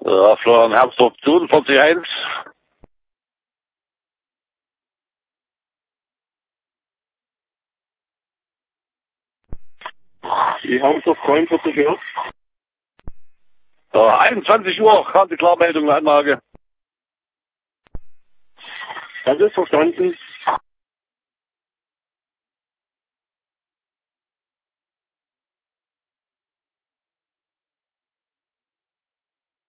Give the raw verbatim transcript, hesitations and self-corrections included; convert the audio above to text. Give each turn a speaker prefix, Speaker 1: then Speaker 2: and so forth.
Speaker 1: Ja, Florian Herbstorf, zweiundvierzig eins.
Speaker 2: Die Herbstorf dreiundvierzig Hertz.
Speaker 1: Ja, einundzwanzig Uhr kam die Klarmeldung der Anlage.
Speaker 2: Das ist verstanden.